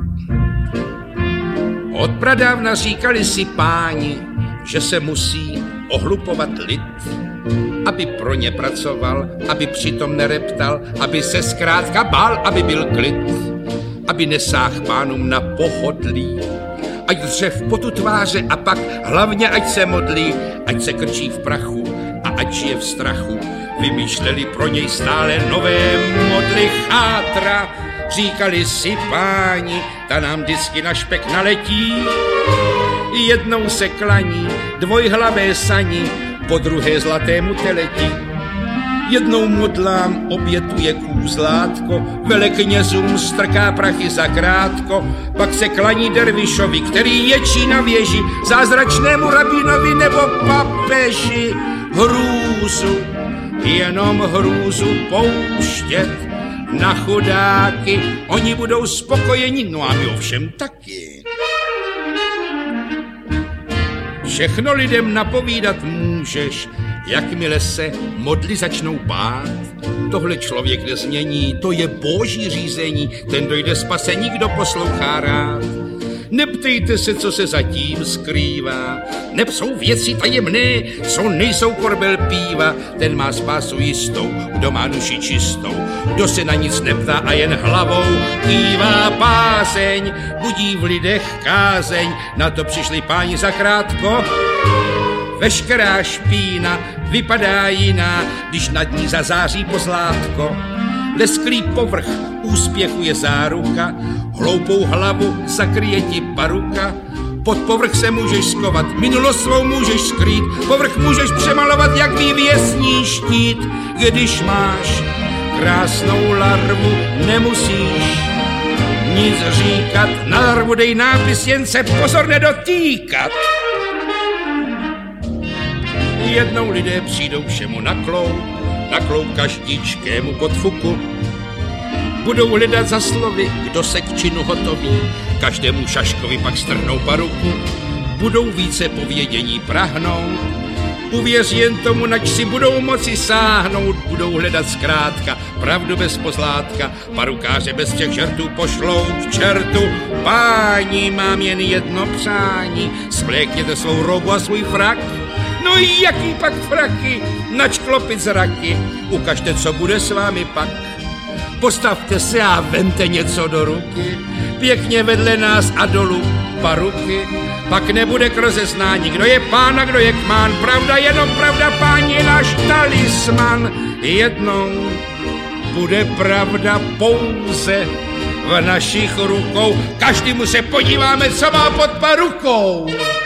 Od pradávna říkali si páni, že se musí ohlupovat lid, aby pro ně pracoval, aby přitom nereptal, aby se zkrátka bál, aby byl klid, aby nesáhl pánům na pohodlí, ať dřev potu tváře a pak hlavně ať se modlí, ať se krčí v prachu a ať žije v strachu. Vymýšleli pro něj stále nové modly chátra, říkali si páni, ta nám vždycky na špek naletí. Jednou se klaní dvojhlavé sani, po druhé zlatému teleti. Jednou modlám obětuje kůzlátko, veleknězům strká prachy za krátko, pak se klaní dervišovi, který ječí na věži, zázračnému rabínovi nebo papeži. Hrůzu, jenom hrůzu pouštět na chudáky, oni budou spokojeni, no a my ovšem taky. Všechno lidem napovídat můžeš, jakmile se modly začnou bát. Tohle člověk nezmění, to je boží řízení, ten dojde spasení, kdo poslouchá rád. Neptejte se, co se zatím skrývá, neb jsou věci tajemné, co nejsou korbel píva. Ten má spásu jistou, kdo má duši čistou, kdo se na nic neptá a jen hlavou kývá. Bázeň budí v lidech kázeň, na to přišli páni zakrátko. Veškerá špína vypadá jiná, když nad ní zazáří pozlátko. Lesklý povrch úspěchu je záruka, hloupou hlavu zakryje ti paruka. Pod povrch se můžeš skovat, minulost svou můžeš skrýt, povrch můžeš přemalovat jak vývěsní štít. Když máš krásnou larvu, nemusíš nic říkat, na larvu dej nápis, jen se pozor nedotýkat. Jednou lidé přijdou všemu na kloub každičkému podfuku. Budou hledat za slovy, kdo se k činu hotoví, každému šaškovi pak strhnou paruku. Budou více povědění prahnout, uvěř jen tomu, nač si budou moci sáhnout. Budou hledat zkrátka pravdu bez pozlátka, parukáře bez těch žertů pošlou k čertu. Páni, mám jen jedno přání, svlékněte svou robu a svůj frak. No jaký pak fraky, nač klopit zraky, ukažte, co bude s vámi pak. Postavte se a vemte něco do ruky, pěkně vedle nás a dolů paruky. Pak nebude k rozeznání, kdo je pán a kdo je kmán, pravda, jenom pravda, pán je náš talisman. Jednou bude pravda pouze v našich rukou, každému se podíváme, co má pod parukou.